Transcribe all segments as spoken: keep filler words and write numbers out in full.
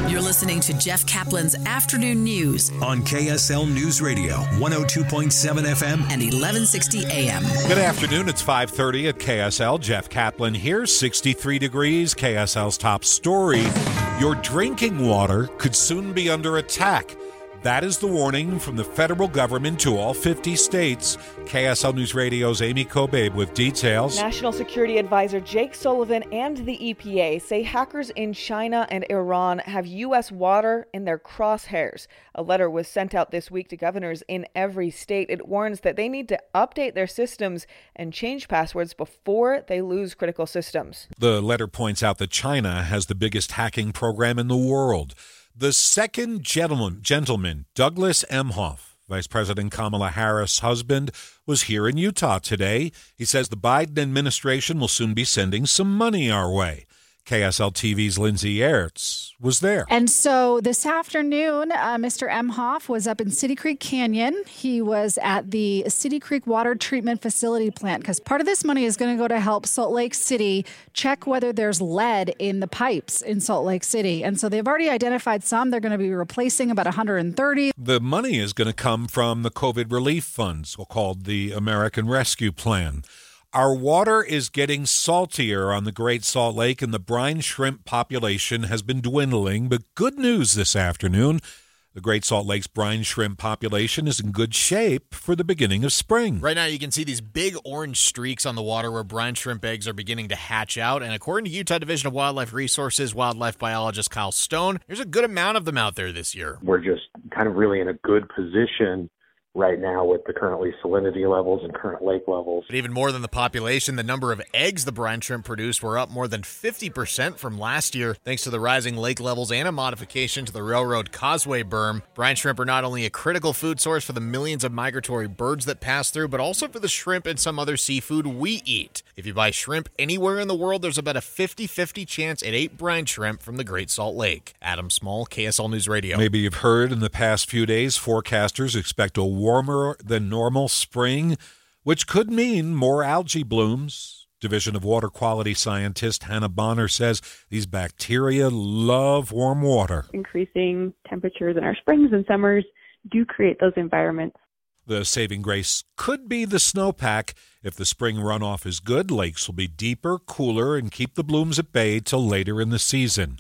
You're listening to Jeff Kaplan's Afternoon News on K S L News Radio, one oh two point seven F M and eleven sixty A M. Good afternoon. It's five thirty at K S L. Jeff Kaplan here, sixty-three degrees. K S L's top story. Your drinking water could soon be under attack. That is the warning from the federal government to all fifty states. K S L News Radio's Amy Kobabe with details. National Security Advisor Jake Sullivan and the E P A say hackers in China and Iran have U S water in their crosshairs. A letter was sent out this week to governors in every state. It warns that they need to update their systems and change passwords before they lose critical systems. The letter points out that China has the biggest hacking program in the world. The second gentleman, gentleman, Douglas Emhoff, Vice President Kamala Harris' husband, was here in Utah today. He says the Biden administration will soon be sending some money our way. K S L T V's Lindsay Aerts was there. And so this afternoon, uh, Mister Emhoff was up in City Creek Canyon. He was at the City Creek Water Treatment Facility plant because part of this money is going to go to help Salt Lake City check whether there's lead in the pipes in Salt Lake City. And so they've already identified some. They're going to be replacing about one hundred thirty. The money is going to come from the COVID relief funds, called the American Rescue Plan. Our water is getting saltier on the Great Salt Lake, and the brine shrimp population has been dwindling. But good news this afternoon. The Great Salt Lake's brine shrimp population is in good shape for the beginning of spring. Right now, you can see these big orange streaks on the water where brine shrimp eggs are beginning to hatch out. And according to Utah Division of Wildlife Resources wildlife biologist Kyle Stone, there's a good amount of them out there this year. We're just kind of really in a good position right now with the currently salinity levels and current lake levels. But even more than the population, the number of eggs the brine shrimp produced were up more than fifty percent from last year, thanks to the rising lake levels and a modification to the railroad causeway berm. Brine shrimp are not only a critical food source for the millions of migratory birds that pass through, but also for the shrimp and some other seafood we eat. If you buy shrimp anywhere in the world, there's about a fifty-fifty chance it ate brine shrimp from the Great Salt Lake. Adam Small, K S L News Radio. Maybe you've heard in the past few days, forecasters expect a warmer than normal spring, which could mean more algae blooms. Division of Water Quality scientist Hannah Bonner says these bacteria love warm water. Increasing temperatures in our springs and summers do create those environments. The saving grace could be the snowpack. If the spring runoff is good, lakes will be deeper, cooler, and keep the blooms at bay till later in the season.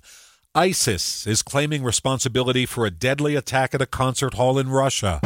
ISIS is claiming responsibility for a deadly attack at a concert hall in Russia.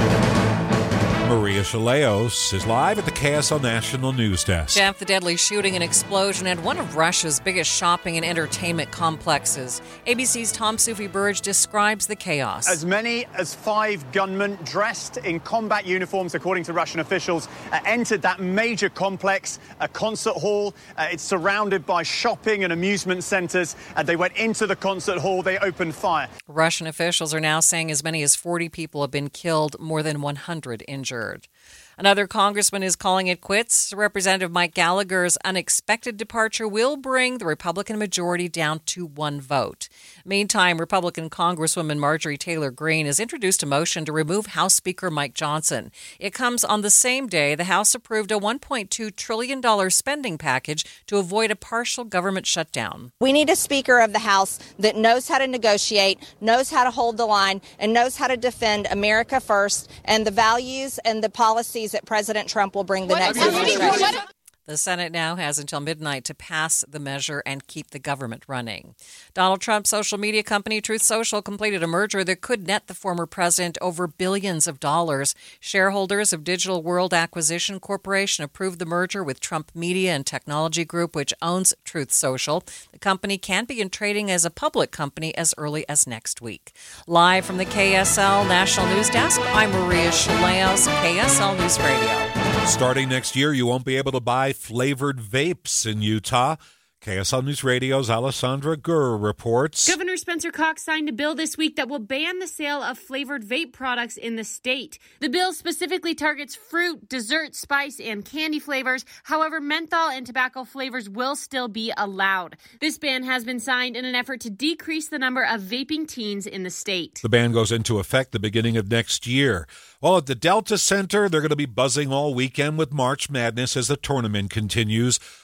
Maria Shilaos is live at the K S L National News Desk. Jeff, the deadly shooting and explosion at one of Russia's biggest shopping and entertainment complexes. A B C's Tom Sufi Burge describes the chaos. As many as five gunmen dressed in combat uniforms, according to Russian officials, uh, entered that major complex, a concert hall. Uh, it's surrounded by shopping and amusement centers. Uh, they went into the concert hall. They opened fire. Russian officials are now saying as many as forty people have been killed, more than one hundred injured. Another congressman is calling it quits. Representative Mike Gallagher's unexpected departure will bring the Republican majority down to one vote. Meantime, Republican Congresswoman Marjorie Taylor Greene has introduced a motion to remove House Speaker Mike Johnson. It comes on the same day the House approved a one point two trillion dollars spending package to avoid a partial government shutdown. We need a Speaker of the House that knows how to negotiate, knows how to hold the line, and knows how to defend America first and the values and the policies that President Trump will bring the next administration. The Senate now has until midnight to pass the measure and keep the government running. Donald Trump's social media company Truth Social completed a merger that could net the former president over billions of dollars. Shareholders of Digital World Acquisition Corporation approved the merger with Trump Media and Technology Group, which owns Truth Social. The company can begin trading as a public company as early as next week. Live from the K S L National News Desk, I'm Maria Shilaos, K S L News Radio. Starting next year, you won't be able to buy flavored vapes in Utah. K S L News Radio's Alessandra Gurr reports. Governor Spencer Cox signed a bill this week that will ban the sale of flavored vape products in the state. The bill specifically targets fruit, dessert, spice, and candy flavors. However, menthol and tobacco flavors will still be allowed. This ban has been signed in an effort to decrease the number of vaping teens in the state. The ban goes into effect the beginning of next year. Well, at the Delta Center, they're going to be buzzing all weekend with March Madness as the tournament continues.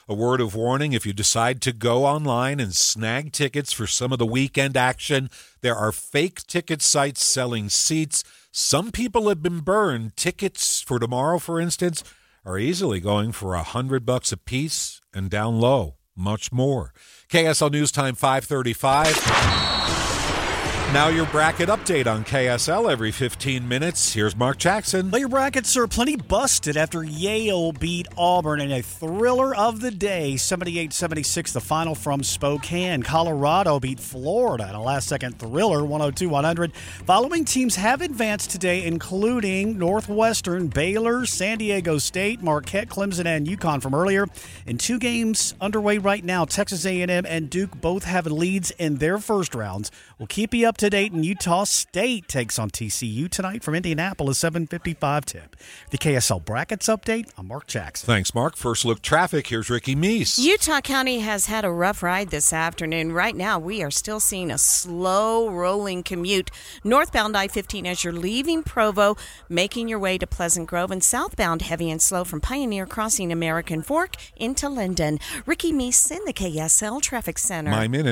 A word of warning, if you decide to go online and snag tickets for some of the weekend action, there are fake ticket sites selling seats. Some people have been burned. Tickets for tomorrow, for instance, are easily going for a hundred bucks a piece, and down low, much more. K S L News Time five thirty-five. Now your bracket update on K S L every fifteen minutes. Here's Mark Jackson. Well, your brackets are plenty busted after Yale beat Auburn in a thriller of the day, seventy-eight seventy-six, the final from Spokane. Colorado beat Florida in a last-second thriller, one oh two one hundred. Following teams have advanced today, including Northwestern, Baylor, San Diego State, Marquette, Clemson, and UConn from earlier. In two games underway right now, Texas A and M and Duke both have leads in their first rounds. We'll keep you up to date, and Utah State takes on T C U tonight from Indianapolis, seven fifty-five tip. The K S L Brackets Update, I'm Mark Jackson. Thanks, Mark. First look traffic, here's Ricky Meese. Utah County has had a rough ride this afternoon. Right now, we are still seeing a slow rolling commute. Northbound I fifteen as you're leaving Provo, making your way to Pleasant Grove, and southbound heavy and slow from Pioneer crossing American Fork into Linden. Ricky Meese in the K S L Traffic Center. My minute.